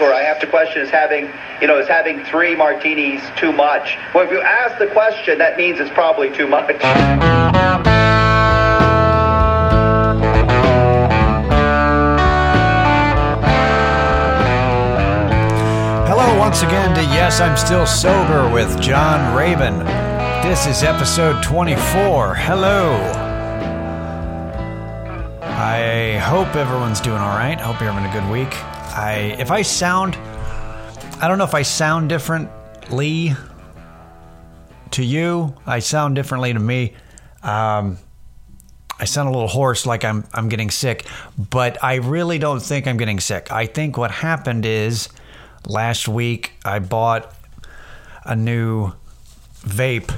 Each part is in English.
where I have to question, is having 3 martinis too much? Well, if you ask the question, that means it's probably too much. Hello once again to Yes, I'm Still Sober with John Rabin. This is episode 24. Hello. I hope everyone's doing all right. I hope you're having a good week. I don't know if I sound differently to you. I sound differently to me. I sound a little hoarse, like I'm getting sick, but I really don't think I'm getting sick. I think what happened is last week I bought a new vape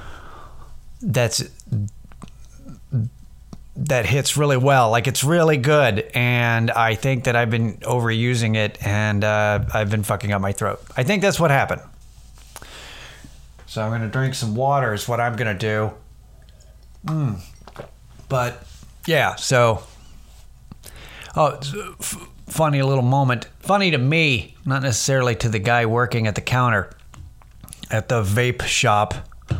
that hits really well. Like, it's really good, and I think that I've been overusing it, and I've been fucking up my throat. I think that's what happened. So I'm going to drink some water is what I'm going to do. But, yeah, so... Oh, funny little moment. Funny to me, not necessarily to the guy working at the counter at the vape shop.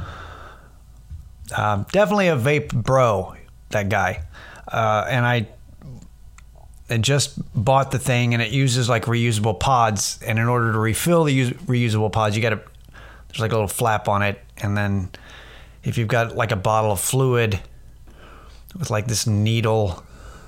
Definitely a vape bro, that guy. And I just bought the thing, and it uses like reusable pods. And in order to refill the reusable pods, there's like a little flap on it. And then if you've got like a bottle of fluid with like this needle,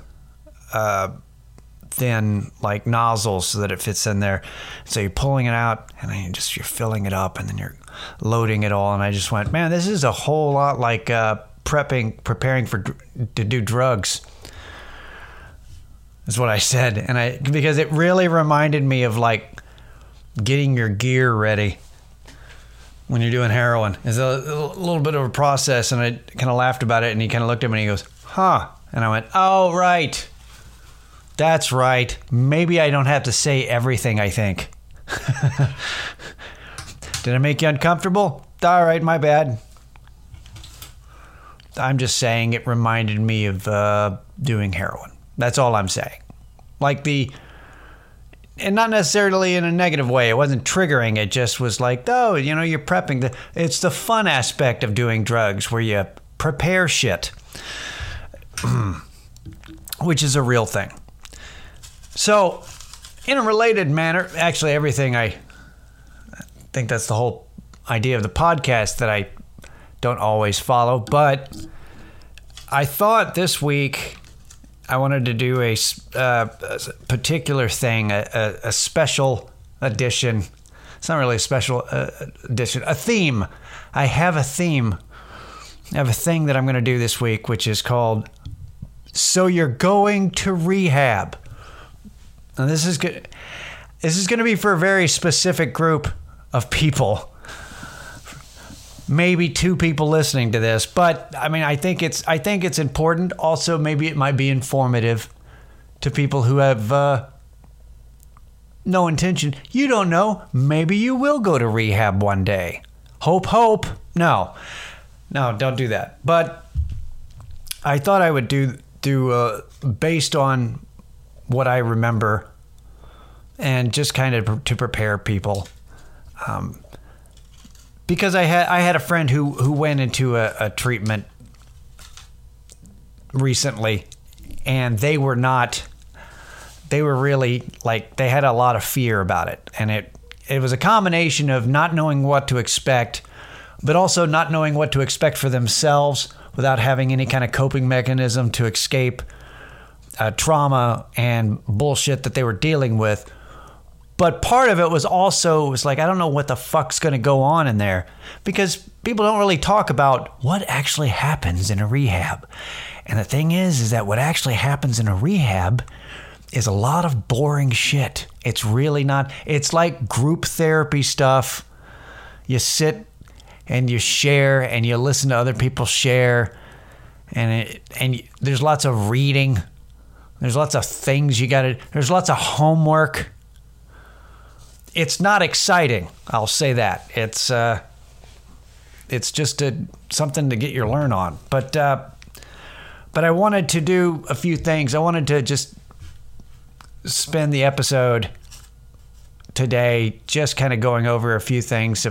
thin like nozzles so that it fits in there. So you're pulling it out, and then you're filling it up, and then you're loading it all. And I just went, man, this is a whole lot like preparing to do drugs, is what I said. And because it really reminded me of like getting your gear ready when you're doing heroin. It's a little bit of a process. And I kind of laughed about it, and he kind of looked at me and he goes, huh? And I went, oh, right. That's right. Maybe I don't have to say everything I think. Did I make you uncomfortable? All right, my bad. I'm just saying it reminded me of doing heroin. That's all I'm saying. And not necessarily in a negative way. It wasn't triggering. It just was like, oh, you're prepping. It's the fun aspect of doing drugs where you prepare shit, which is a real thing. So, in a related manner, actually everything, I think that's the whole idea of the podcast that I don't always follow, but I thought this week I wanted to do a particular thing, a special edition. It's not really a special edition, a theme. I have a theme. I have a thing that I'm going to do this week, which is called So You're Going to Rehab. And this is good. This is going to be for a very specific group of people. Maybe 2 people listening to this, but I mean, I think it's important. Also, maybe it might be informative to people who have no intention. You don't know. Maybe you will go to rehab one day. Hope. No, don't do that. But I thought I would do based on what I remember, and just kind of to prepare people, because I had a friend who went into a treatment recently, and they were really like, they had a lot of fear about it, and it was a combination of not knowing what to expect, but also not knowing what to expect for themselves without having any kind of coping mechanism to escape trauma and bullshit that they were dealing with. But part of it was like, I don't know what the fuck's going to go on in there, because people don't really talk about what actually happens in a rehab. And the thing is that what actually happens in a rehab is a lot of boring shit. It's really not. It's like group therapy stuff. You sit and you share and you listen to other people share, and there's lots of reading. There's lots of things there's lots of homework. It's not exciting, I'll say that. It's just something to get your learn on. But I wanted to do a few things. I wanted to just spend the episode today, just kind of going over a few things,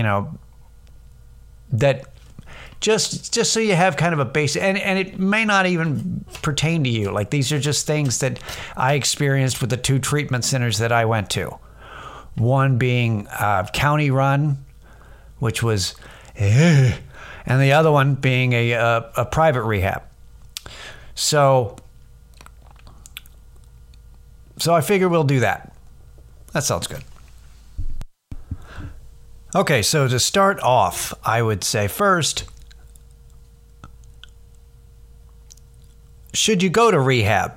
that just so you have kind of a base, and it may not even pertain to you. Like, these are just things that I experienced with the 2 treatment centers that I went to. One being county run, which was, and the other one being a private rehab. So I figure we'll do that. That sounds good. Okay, so to start off, I would say first, should you go to rehab?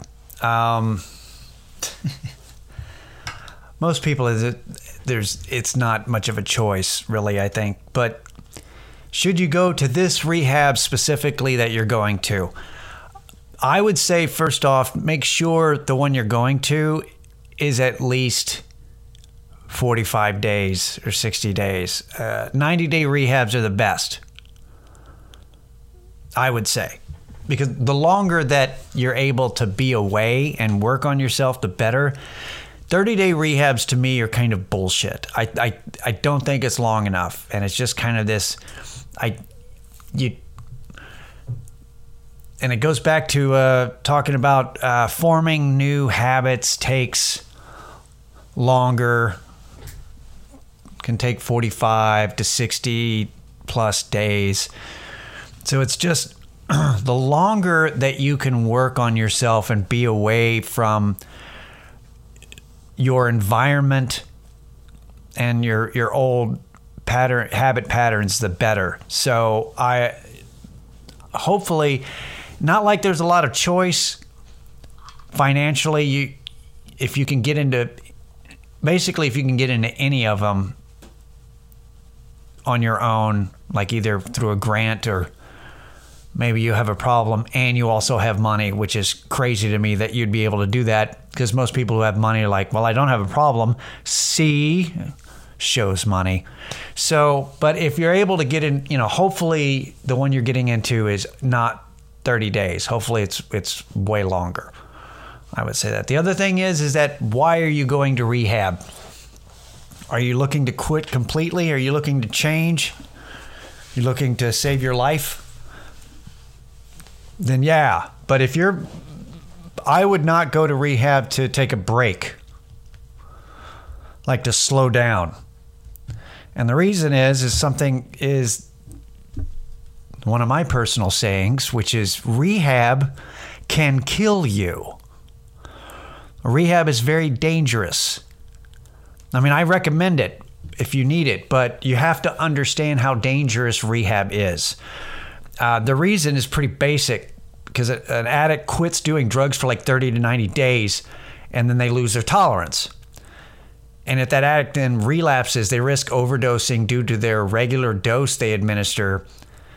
Most people, it's not much of a choice, really, I think. But should you go to this rehab specifically that you're going to? I would say, first off, make sure the one you're going to is at least 45 days or 60 days. 90-day rehabs are the best, I would say. Because the longer that you're able to be away and work on yourself, the better. 30-day rehabs to me are kind of bullshit. I don't think it's long enough. And it's just kind of this, and it goes back to talking about forming new habits takes longer, can take 45 to 60 plus days. So it's just the longer that you can work on yourself and be away from your environment and your old habit patterns, the better. So hopefully, not like there's a lot of choice financially. If you can get into any of them on your own, like either through a grant or maybe you have a problem and you also have money, which is crazy to me that you'd be able to do that, because most people who have money are like, well, I don't have a problem. See, shows money. So, but if you're able to get in, hopefully the one you're getting into is not 30 days. Hopefully it's way longer. I would say that. The other thing is that why are you going to rehab? Are you looking to quit completely? Are you looking to change? You're looking to save your life? Then yeah. But I would not go to rehab to take a break, like to slow down. And the reason is one of my personal sayings, which is rehab can kill you. Rehab is very dangerous. I mean, I recommend it if you need it, but you have to understand how dangerous rehab is. The reason is pretty basic, because an addict quits doing drugs for like 30 to 90 days, and then they lose their tolerance. And if that addict then relapses, they risk overdosing due to their regular dose they administer,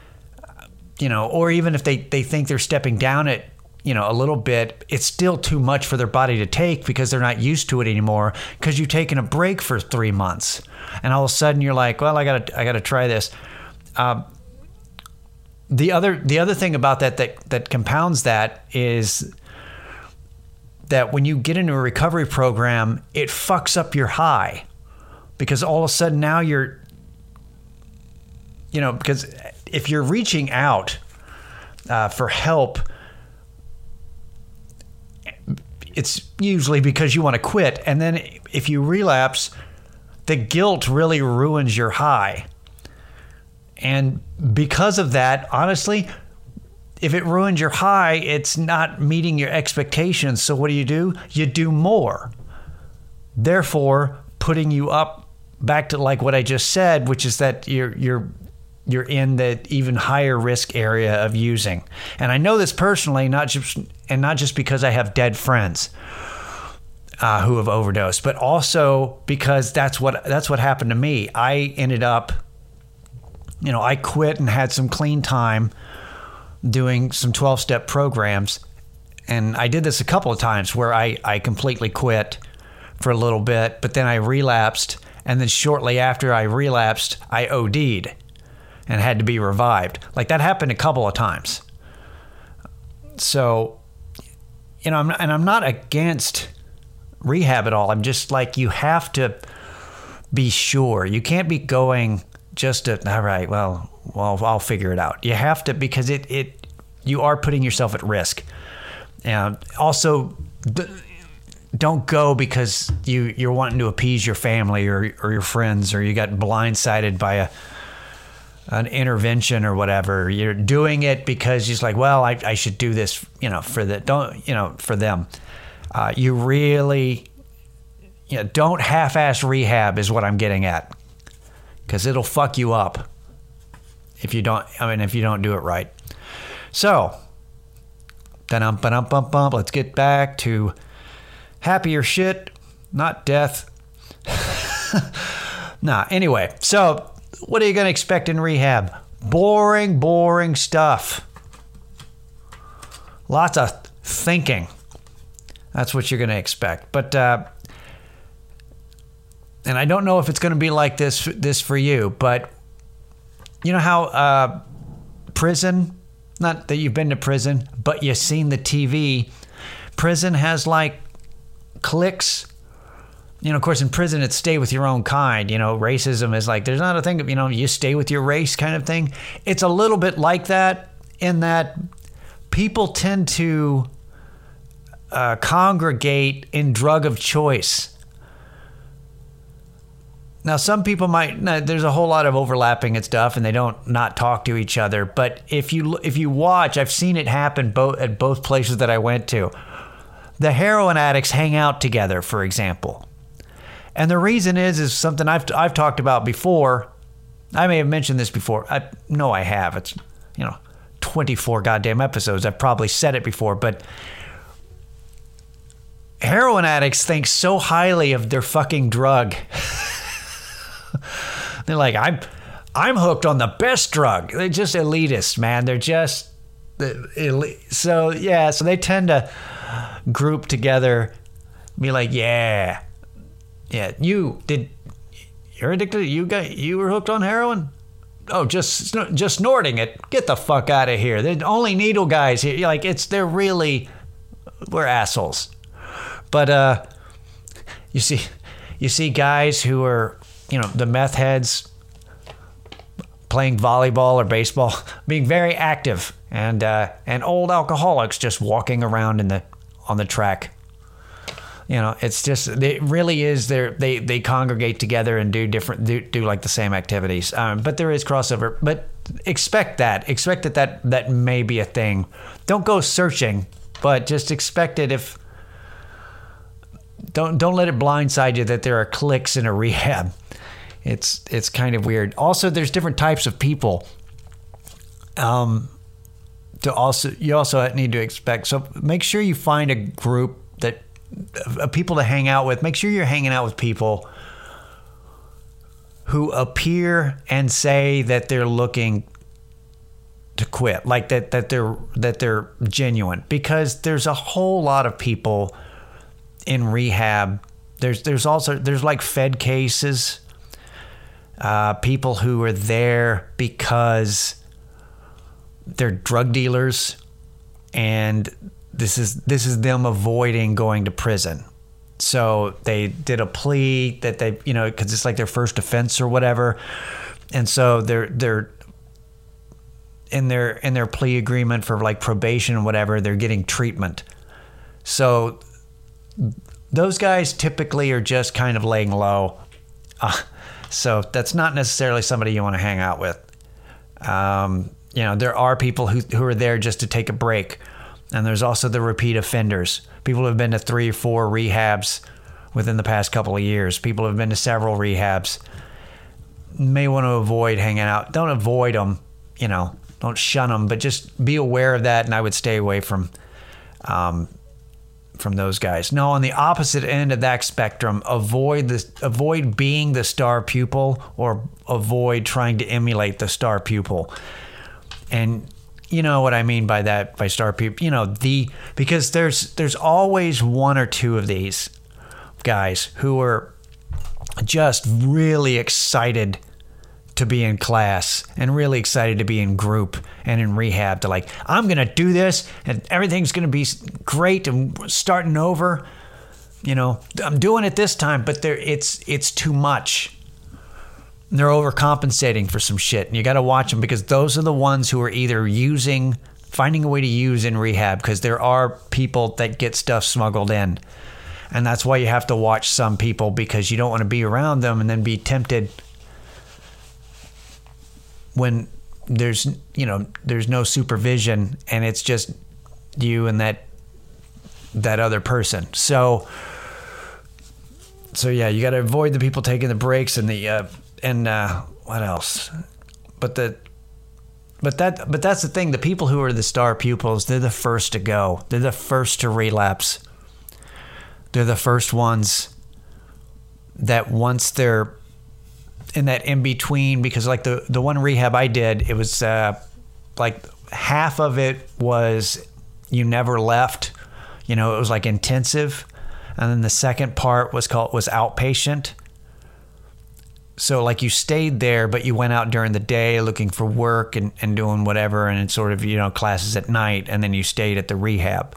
or even if they think they're stepping down it, a little bit, it's still too much for their body to take because they're not used to it anymore, because you've taken a break for 3 months. And all of a sudden you're like, well, I gotta try this. The other thing about that compounds that is that when you get into a recovery program, it fucks up your high, because all of a sudden now because if you're reaching out for help, it's usually because you want to quit. And then if you relapse, the guilt really ruins your high. And because of that, honestly, if it ruins your high, it's not meeting your expectations. So what do? You do more. Therefore, putting you up back to like what I just said, which is that you're in the even higher risk area of using. And I know this personally, not just because I have dead friends who have overdosed, but also because that's what happened to me. I ended up, I quit and had some clean time doing some 12-step programs. And I did this a couple of times where I completely quit for a little bit, but then I relapsed. And then shortly after I relapsed, I OD'd and had to be revived. Like, that happened a couple of times. So, I'm not against rehab at all. I'm just like, you have to be sure. You can't be going just to, all right, well, I'll figure it out. You have to, because you are putting yourself at risk. And also, don't go because you're wanting to appease your family or your friends, or you got blindsided by an intervention or whatever. You're doing it because you're just like, well, I should do this, for them. You really, don't half-ass rehab is what I'm getting at, because it'll fuck you up if you don't do it right. So, let's get back to happier shit, not death. Anyway, so what are you going to expect in rehab? Boring stuff. Lots of thinking. That's what you're going to expect. But, and I don't know if it's going to be like this for you, but you know how prison, not that you've been to prison, but you've seen the TV, prison has like cliques. Of course, in prison, it's stay with your own kind. Racism is like, there's not a thing of, you stay with your race kind of thing. It's a little bit like that, in that people tend to congregate in drug of choice. Now, some people there's a whole lot of overlapping and stuff, and they don't not talk to each other. But if you watch, I've seen it happen at both places that I went to. The heroin addicts hang out together, for example. And the reason is something I've talked about before. I may have mentioned this before. I know I have. It's, 24 goddamn episodes. I've probably said it before, but heroin addicts think so highly of their fucking drug. They're like, I'm hooked on the best drug. They're just elitists, man. They're just elite. So they tend to group together, be like, you're addicted. You were hooked on heroin. Oh, just snorting it. Get the fuck out of here. They're only needle guys here. Like, we're assholes. But you see guys who are, the meth heads playing volleyball or baseball, being very active, and old alcoholics just walking around on the track. It's just, it really is they congregate together and do like the same activities. But there is crossover, but expect that may be a thing. Don't go searching, but just expect it. Don't let it blindside you that there are cliques in a rehab. It's kind of weird. Also, there's different types of people. You also need to expect. So make sure you find a group of people to hang out with. Make sure you're hanging out with people who appear and say that they're looking to quit, like that they're genuine. Because there's a whole lot of people in rehab. There's like Fed cases. People who are there because they're drug dealers, and this is them avoiding going to prison. So they did a plea that they, because it's like their first offense or whatever, and so they're in their plea agreement for like probation and whatever, they're getting treatment. So those guys typically are just kind of laying low. So that's not necessarily somebody you want to hang out with. There are people who are there just to take a break. And there's also the repeat offenders. People who have been to 3 or 4 rehabs within the past couple of years. People who have been to several rehabs. May want to avoid hanging out. Don't avoid them, don't shun them, but just be aware of that. And I would stay away from those guys. No, on the opposite end of that spectrum, avoid being the star pupil, or avoid trying to emulate the star pupil. And you know what I mean by that, by star pupil, because there's always one or two of these guys who are just really excited to be in class and really excited to be in group and in rehab, to like, I'm going to do this and everything's going to be great and starting over. I'm doing it this time, but it's too much. They're overcompensating for some shit. And you got to watch them, because those are the ones who are either finding a way to use in rehab, because there are people that get stuff smuggled in. And that's why you have to watch some people, because you don't want to be around them and then be tempted when there's no supervision and it's just you and that other person. So yeah, you got to avoid the people taking the breaks and what else? But that's the thing. The people who are the star pupils, they're the first to go. They're the first to relapse. They're the first ones that, once they're in that in between, because like the one rehab I did, it was like half of it was you never left. It was like intensive. And then the second part was outpatient. So like you stayed there, but you went out during the day looking for work and doing whatever, and it's sort of, classes at night, and then you stayed at the rehab.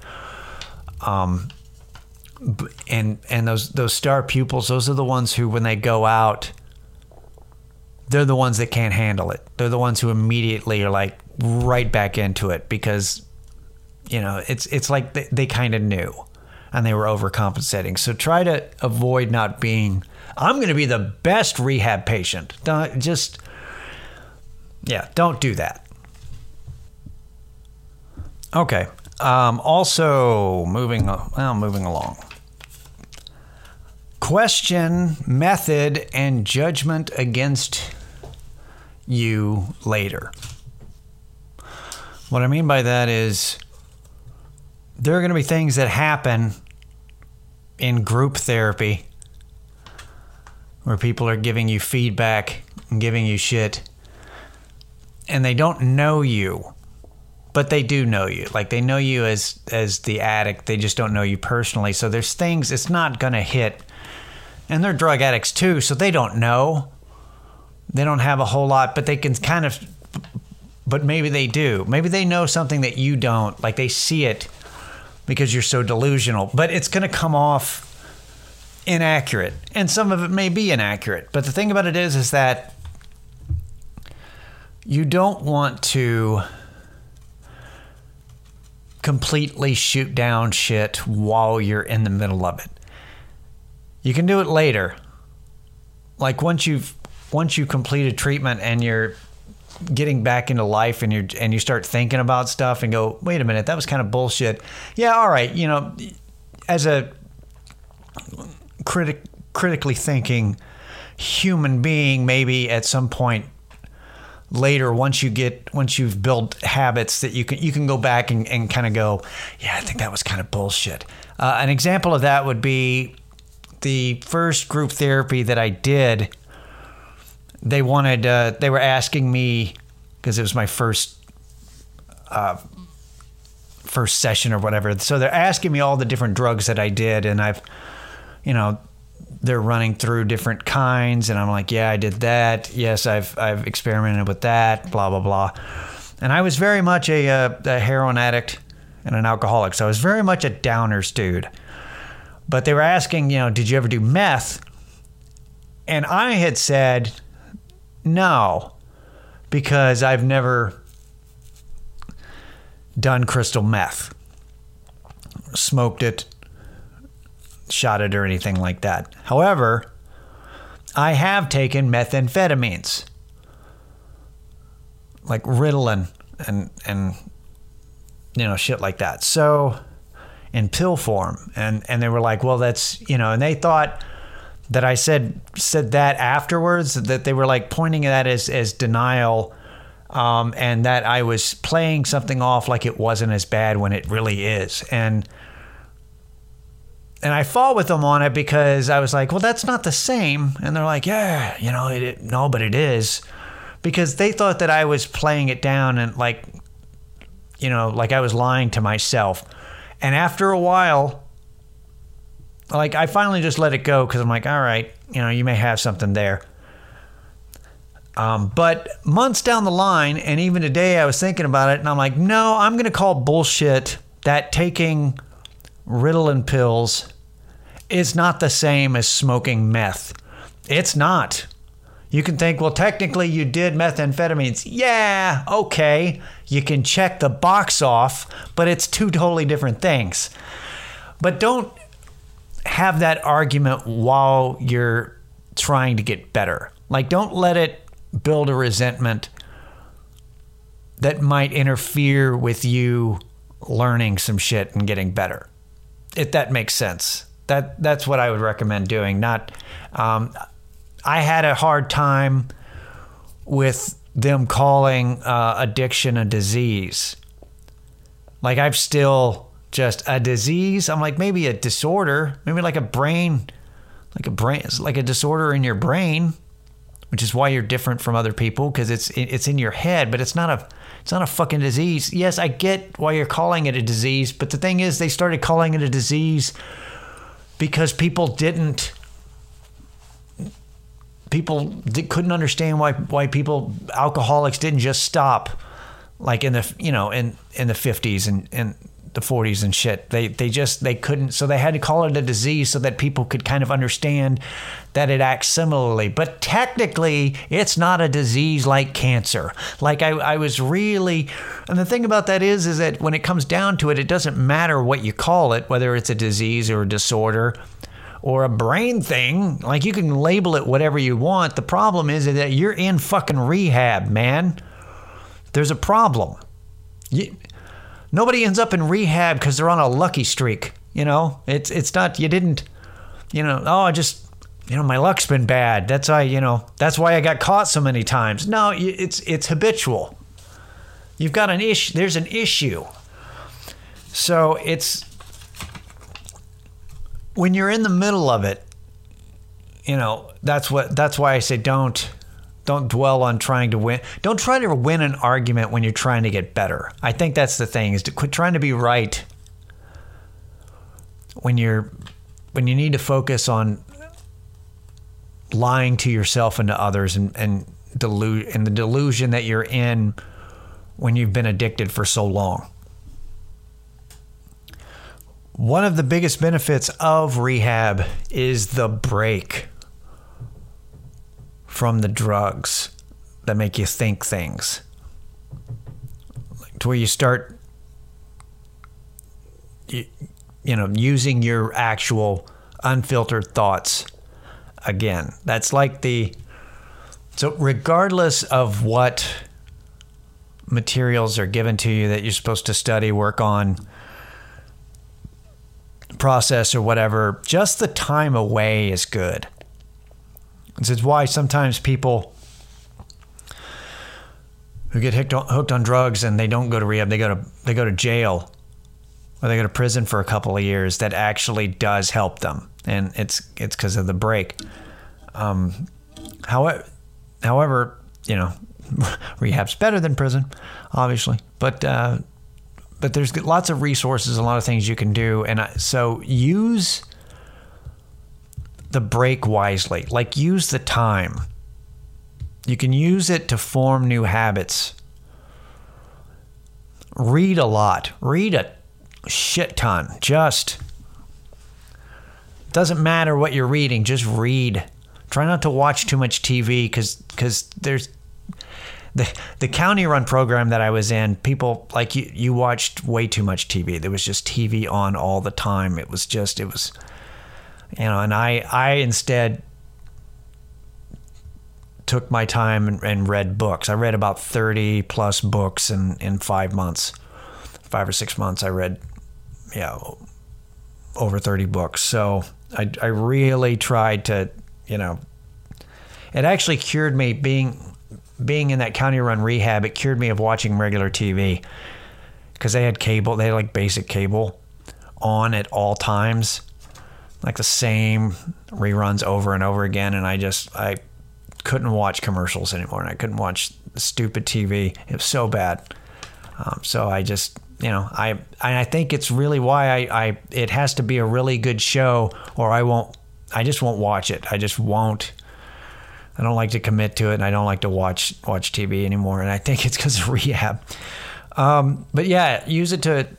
And those star pupils, those are the ones who, when they go out, they're the ones that can't handle it. They're the ones who immediately are like right back into it, because, it's like they kind of knew and they were overcompensating. So try to avoid not being, I'm going to be the best rehab patient. Don't do that. Okay. Also moving along. Question method and judgment against you later. What I mean by that is, there are going to be things that happen in group therapy where people are giving you feedback and giving you shit, and they don't know you, but they do know you. Like, they know you as the addict. They just don't know you personally. So there's things it's not going to hit. And they're drug addicts too, so they don't know. They don't have a whole lot, but they can kind of, but maybe they do. Maybe they know something that you don't. Like, they see it because you're so delusional. But it's going to come off inaccurate. And some of it may be inaccurate. But the thing about it is that you don't want to completely shoot down shit while you're in the middle of it. You can do it later. Like once you've completed treatment and you're getting back into life and you start thinking about stuff and go, wait a minute, that was kind of bullshit. Yeah, all right, as a critically thinking human being, maybe at some point later, once you've built habits that you can go back and kind of go, yeah, I think that was kind of bullshit. An example of that would be the first group therapy that I did. They were asking me, because it was my first session or whatever. So they're asking me all the different drugs that I did, and they're running through different kinds, and I'm like, yeah, I did that. Yes, I've experimented with that, blah, blah, blah. And I was very much a heroin addict and an alcoholic. So I was very much a downers dude. But they were asking, did you ever do meth? And I had said, no, because I've never done crystal meth, smoked it, shot it, or anything like that. However, I have taken methamphetamines, like Ritalin and shit like that. So, in pill form. And they were like, well, that's, and they thought that I said that afterwards, that they were like pointing at that as denial, and that I was playing something off like it wasn't as bad when it really is. And I fought with them on it, because I was like, well, that's not the same. And they're like, yeah, no, but it is. Because they thought that I was playing it down and like I was lying to myself. And after a while, like, I finally just let it go, because I'm like, all right, you may have something there. But months down the line, and even today, I was thinking about it, and I'm like, no, I'm going to call bullshit that taking Ritalin pills is not the same as smoking meth. It's not. You can think, well, technically you did methamphetamines. Yeah, okay. You can check the box off, but it's two totally different things. But don't have that argument while you're trying to get better. Like, don't let it build a resentment that might interfere with you learning some shit and getting better. If that makes sense. That's what I would recommend doing. Not, I had a hard time with them calling addiction a disease. Like, I've still just a disease. I'm like, maybe a disorder, maybe like a disorder in your brain, which is why you're different from other people, because it's in your head, but it's not a fucking disease. Yes, I get why you're calling it a disease, but the thing is, they started calling it a disease because people couldn't understand why alcoholics didn't just stop, like in the in the 50s and the 40s and shit. They couldn't, so they had to call it a disease so that people could kind of understand that it acts similarly. But technically, it's not a disease like cancer. Like I was really, and the thing about that is that when it comes down to it, it doesn't matter what you call it, whether it's a disease or a disorder or a brain thing. Like, you can label it whatever you want. The problem is that you're in fucking rehab, man. There's a problem. Nobody ends up in rehab because they're on a lucky streak. It's not, you didn't, my luck's been bad. That's why I got caught so many times. No, it's habitual. You've got an issue. There's an issue. So when you're in the middle of it, that's why I say don't dwell on trying to win. Don't try to win an argument when you're trying to get better. I think that's the thing, is to quit trying to be right when you need to focus on lying to yourself and to others and the delusion that you're in when you've been addicted for so long. One of the biggest benefits of rehab is the break from the drugs that make you think things. To where you start, using your actual unfiltered thoughts again. That's like so regardless of what materials are given to you that you're supposed to study, work on, process or whatever, just the time away is good. This is why sometimes people who get hooked on drugs and they don't go to rehab, they go to jail or they go to prison for a couple of years. That actually does help them, and it's because of the break. However, rehab's better than prison, obviously, but there's lots of resources, a lot of things you can do, and so use the break wisely. Like, use the time. You can use it to form new habits. Read a lot. Read a shit ton. Just doesn't matter what you're reading. Just read. Try not to watch too much TV because there's the county run program that I was in. People like you watched way too much TV. There was just TV on all the time. It was. And I instead took my time and read books. I read about 30 plus books in 5 months. 5 or 6 months I read, over 30 books. So I really tried to, it actually cured me being in that county run rehab. It cured me of watching regular TV because they had cable. They had like basic cable on at all times, like the same reruns over and over again. And I couldn't watch commercials anymore, and I couldn't watch stupid TV. It was so bad. So I just, I think it's really why it has to be a really good show, or I just won't watch it. I just won't. I don't like to commit to it, and I don't like to watch TV anymore. And I think it's because of rehab. But yeah, use it to,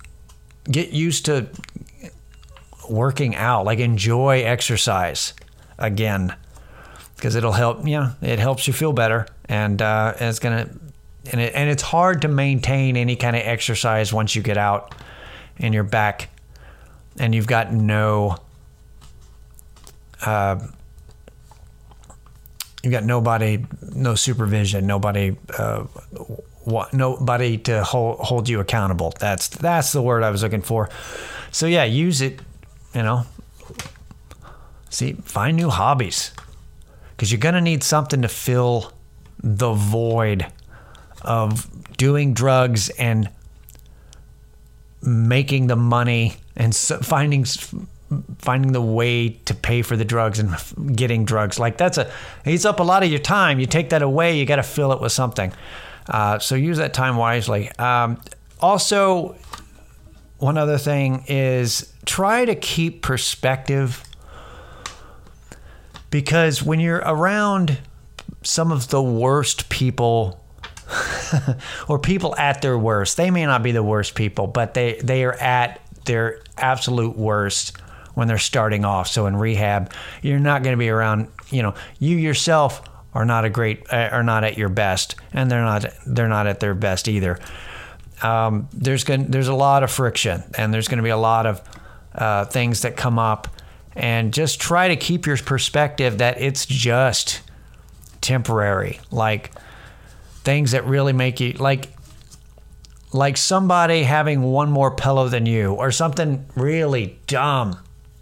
get used to working out. Like, enjoy exercise again, because it'll help. It helps you feel better, and it's hard to maintain any kind of exercise once you get out and you're back, and you've got nobody no supervision, nobody to hold you accountable. That's the word I was looking for. So yeah, use it, find new hobbies, because you're going to need something to fill the void of doing drugs and making the money and finding the way to pay for the drugs and getting drugs. Like it eats up a lot of your time. You take that away, you got to fill it with something. So use that time wisely. Also, one other thing is try to keep perspective, because when you're around some of the worst people or people at their worst, they may not be the worst people, but they are at their absolute worst when they're starting off. So in rehab, you're not going to be around, you yourself are not at your best, and they're not at their best either. There's a lot of friction, and there's going to be a lot of things that come up, and just try to keep your perspective that it's just temporary. Like things that really make you like somebody having one more pillow than you, or something really dumb.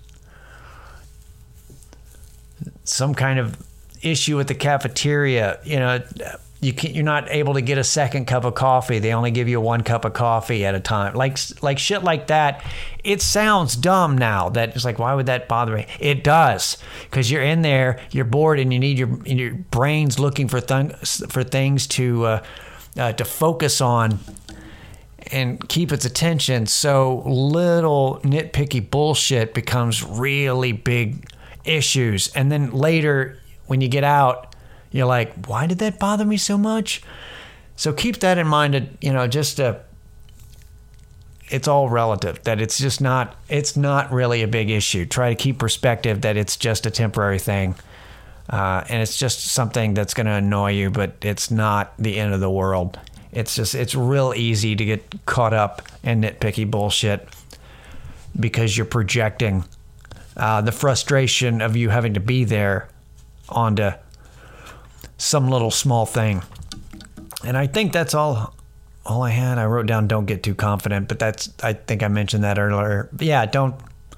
Some kind of issue at the cafeteria, you're not able to get a second cup of coffee. They only give you 1 cup of coffee at a time. Like shit like that. It sounds dumb now. That it's like, why would that bother me? It does, because you're in there, you're bored, and you need your brain's looking for things to focus on and keep its attention. So little nitpicky bullshit becomes really big issues, and then later when you get out, you're like, why did that bother me so much? So keep that in mind. It's all relative. That it's not really a big issue. Try to keep perspective that it's just a temporary thing, and it's just something that's going to annoy you, but it's not the end of the world. It's real easy to get caught up in nitpicky bullshit because you're projecting the frustration of you having to be there onto some little small thing. And I think that's all I had. I wrote down don't get too confident, but I think I mentioned that earlier. But yeah, don't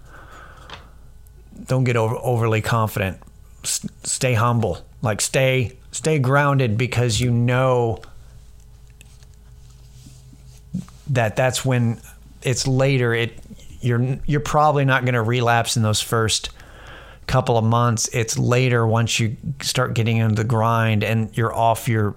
get overly confident. Stay humble. Like stay grounded, because that's when it's later. You're probably not going to relapse in those first couple of months. It's later, once you start getting into the grind and you're off your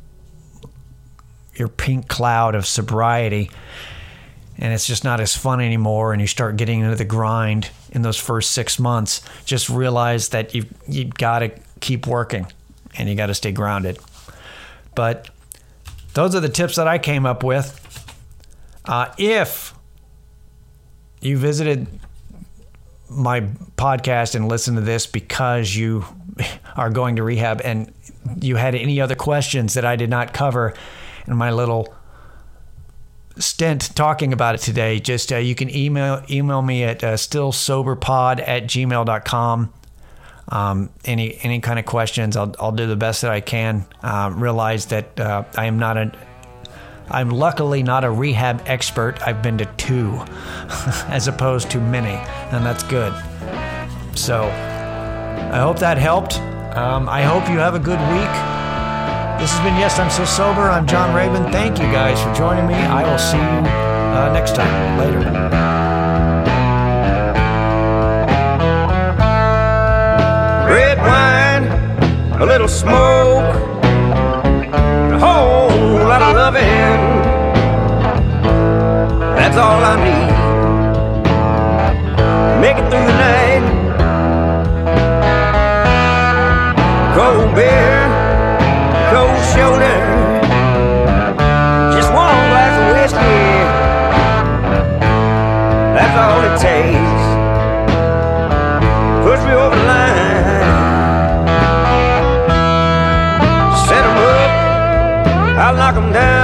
pink cloud of sobriety, and it's just not as fun anymore, and you start getting into the grind in those first 6 months. Just realize that you've got to keep working, and you got to stay grounded. But those are the tips that I came up with. If you visited my podcast and listened to this because you are going to rehab, and you had any other questions that I did not cover in my little stint talking about it today, just you can email me at stillsoberpod@gmail.com. Any kind of questions, I'll do the best that I can. Realize that I'm luckily not a rehab expert. I've been to 2 as opposed to many, and that's good. So I hope that helped. I hope you have a good week. This has been Yes, I'm So Sober. I'm John Rabin. Thank you guys for joining me. I will see you next time. Later. Red wine, a little smoke, a whole lot of loving. That's all I need. Make it through the night. Cold beer, cold shoulder, just 1 glass of whiskey. That's all it takes. Push me over the line. knock 'em down.